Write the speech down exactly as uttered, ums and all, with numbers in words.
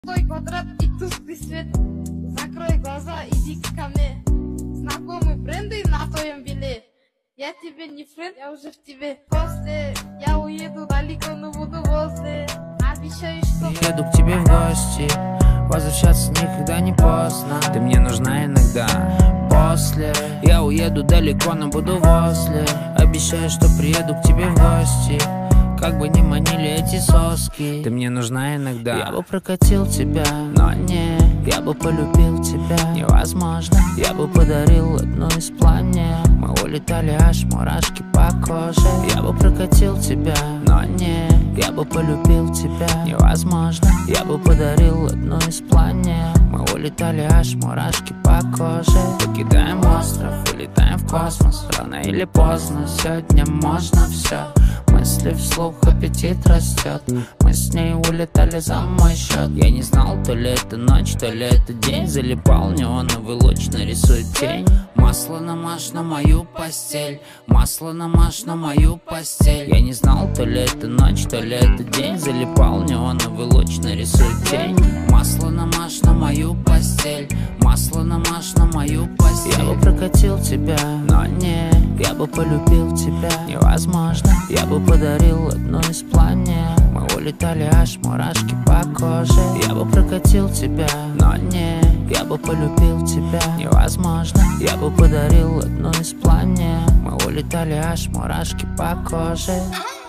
Твой квадрат и тусклый свет. Закрой глаза, иди ко мне. Знакомые бренды на твоем биле. Я тебе не френд, я уже в тебе. После я уеду далеко, но буду возле. Обещаю, что еду к тебе в гости. Возвращаться никогда не поздно. Ты мне нужна иногда. После я уеду далеко, но буду возле. Обещаю, что приеду к тебе в гости. Как бы ни манили эти соски, ты мне нужна иногда. Я бы прокатил тебя, но не. Я бы полюбил тебя, невозможно. Я бы подарил одну из планет. Мы улетали, аж мурашки по коже. Я бы прокатил тебя, но не. Я бы полюбил тебя, невозможно. Я бы подарил одну из планет. Мы улетали, аж мурашки по коже. Покидаем остров, улетаем в космос. Рано или поздно, сегодня можно все. Мысли вслух, аппетит растет. Мы с ней улетали за мой счет. Я не знал, то ли это ночь, то ли это день. Залипал неоновый луч, нарисует тень. Масло намажь на мою постель. Масло намажь на мою постель. Я не знал, то ли это ночь, то ли это день. Залипал неоновый луч, нарисует тень. Масло намажь на мою постель. Масло намажь на мою постель. Я бы прокатил тебя, но не. Я бы полюбил тебя, невозможно. Я бы подарил одну из планет. Мы улетали, аж мурашки по коже. Я бы прокатил тебя, но не. Я бы полюбил тебя, невозможно. Я бы подарил одну из планет. Мы улетали, аж мурашки по коже.